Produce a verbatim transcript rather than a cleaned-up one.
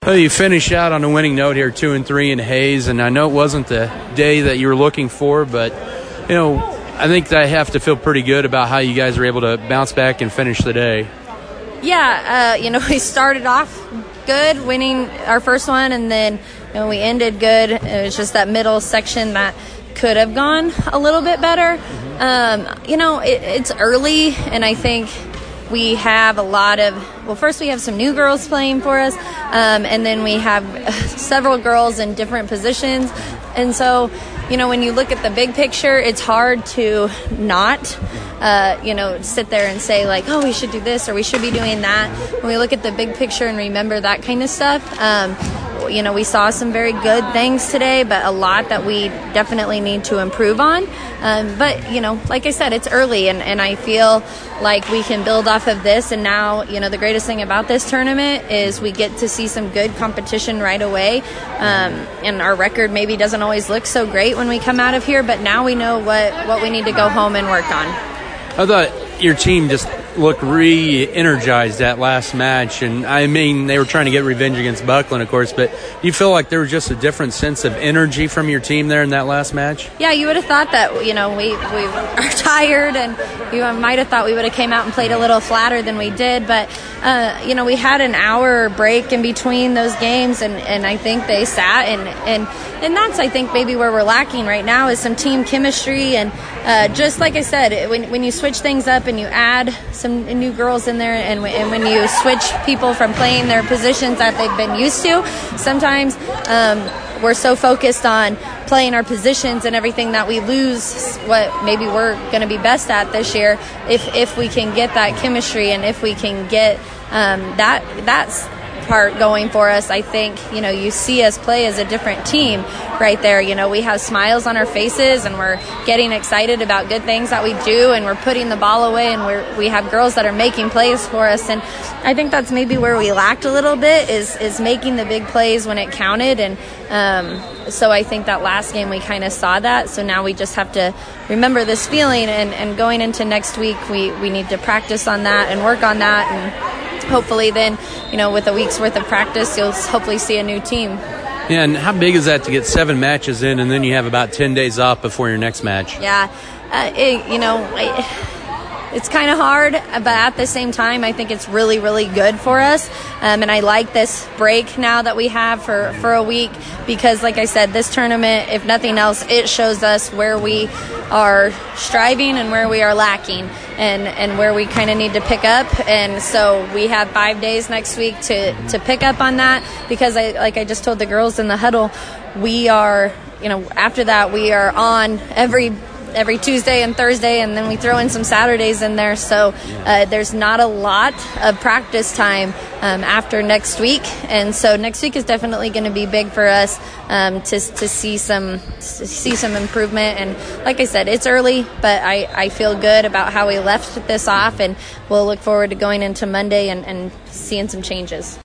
Well, you finish out on a winning note here, two and three in Hayes, and I know it wasn't the day that you were looking for, but you know, I think I have to feel pretty good about how you guys were able to bounce back and finish the day. Yeah, uh, you know, we started off good, winning our first one, and then you know, we ended good. It was just that middle section that could have gone a little bit better. Um, you know, it, it's early, and I think we have a lot of, well, first we have some new girls playing for us, um, and then we have several girls in different positions. And so, you know, when you look at the big picture, it's hard to not, uh, you know, sit there and say, like, oh, we should do this or we should be doing that. When we look at the big picture and remember that kind of stuff, um, you know, we saw some very good things today, but a lot that we definitely need to improve on. Um, but, you know, like I said, it's early, and, and I feel like we can build off of this. And now, you know, the greatest thing about this tournament is we get to see some good competition right away. Um, and our record maybe doesn't always look so great when we come out of here, but now we know what, what we need to go home and work on. I thought your team just looked re-energized that last match, and I mean, they were trying to get revenge against Buckland, of course, but do you feel like there was just a different sense of energy from your team there in that last match? Yeah, you would have thought that, you know, we, we are tired, and you might have thought we would have came out and played a little flatter than we did, but, uh, you know, we had an hour break in between those games, and, and I think they sat, and, and, and that's, I think, maybe where we're lacking right now is some team chemistry, and uh, just like I said, when, when you switch things up and you add some new girls in there, and, and when you switch people from playing their positions that they've been used to, sometimes um, we're so focused on playing our positions and everything that we lose what maybe we're going to be best at this year. If if we can get that chemistry, and if we can get um, that that's part going for us, I think, you know, you see us play as a different team right there. You know, we have smiles on our faces, and we're getting excited about good things that we do, and we're putting the ball away, and we're, we have girls that are making plays for us. And I think that's maybe where we lacked a little bit, is is making the big plays when it counted. And um, so I think that last game we kind of saw that. So now we just have to remember this feeling, and, and going into next week, we, we need to practice on that and work on that, and hopefully then, you know, with a week's worth of practice, you'll hopefully see a new team. Yeah, and how big is that to get seven matches in, and then you have about ten days off before your next match? Yeah, uh, it, you know, it, it's kind of hard, but at the same time, I think it's really, really good for us. Um, and I like this break now that we have for, for a week, because, like I said, this tournament, if nothing else, it shows us where we are striving and where we are lacking, and, and where we kind of need to pick up. And so we have five days next week to, to pick up on that, because I, like I just told the girls in the huddle, we are, you know, after that we are on every every Tuesday and Thursday, and then we throw in some Saturdays in there. So uh, there's not a lot of practice time um, after next week, and so next week is definitely going to be big for us um, to to see some to see some improvement. And like I said, it's early, but I, I feel good about how we left this off, and we'll look forward to going into Monday and, and seeing some changes.